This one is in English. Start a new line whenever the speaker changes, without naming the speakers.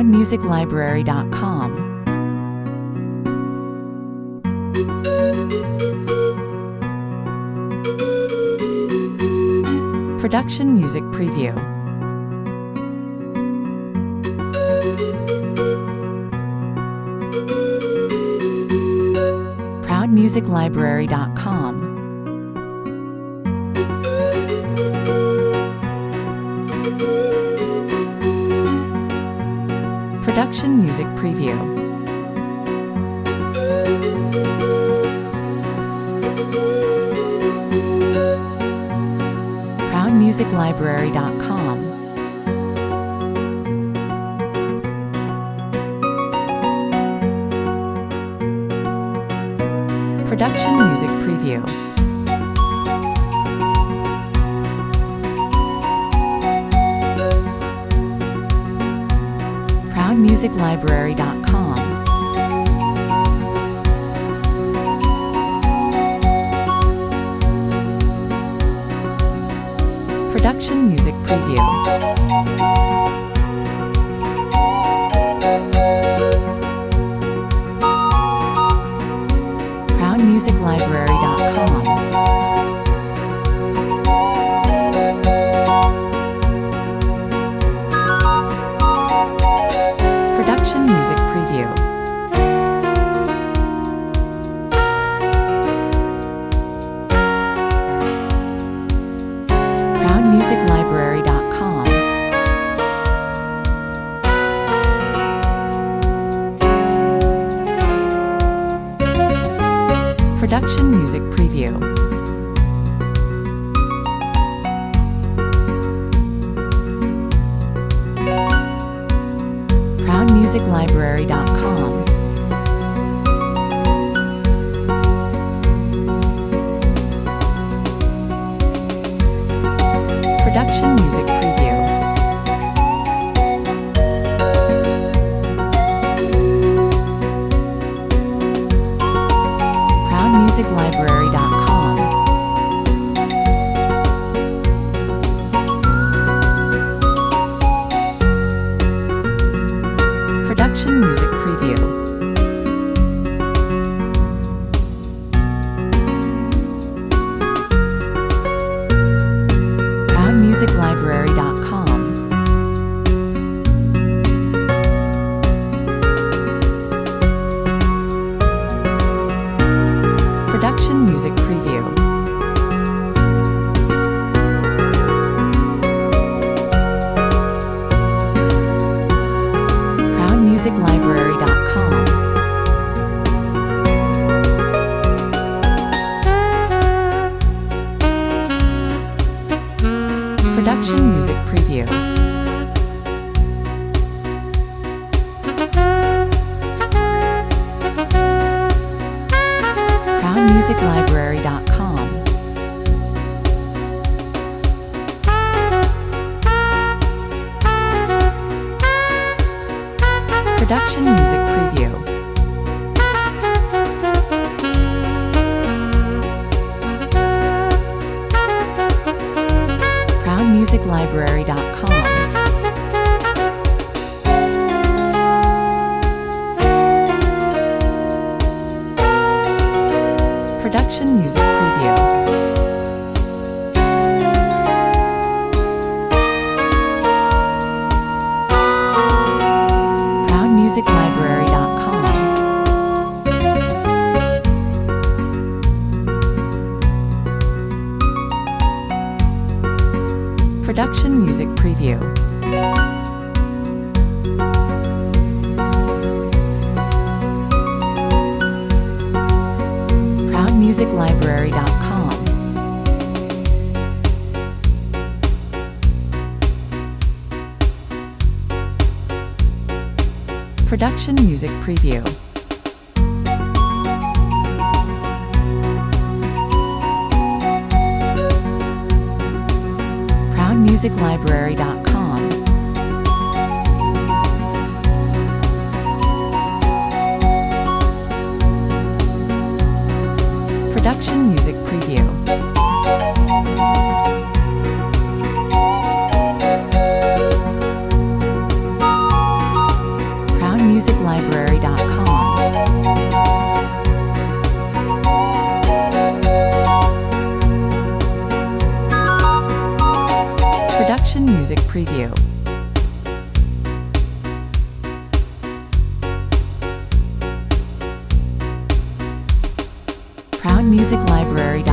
ProudMusicLibrary.com. Production Music Preview. ProudMusicLibrary.com. Production Music Preview. ProudMusicLibrary.com. Production Music Preview. ProudMusicLibrary.com. Production Music Preview. ProudMusicLibrary.com. Production Music Preview. ProudMusicLibrary.com. Production Music Preview. ProudMusicLibrary.com. Production Music Preview. ProudMusicLibrary.com. Production Music Preview. ProudMusicLibrary.com. Production Music Preview. ProudMusicLibrary.com. Production Music Preview. ProudMusicLibrary.com. Production Music Preview. ProudMusicLibrary.com. Production Music Preview. ProudMusicLibrary.com. Production Music Preview. ProudMusicLibrary.com. Production Music Preview. ProudMusicLibrary.com. Production Music Preview. Music Preview. ProudMusicLibrary.com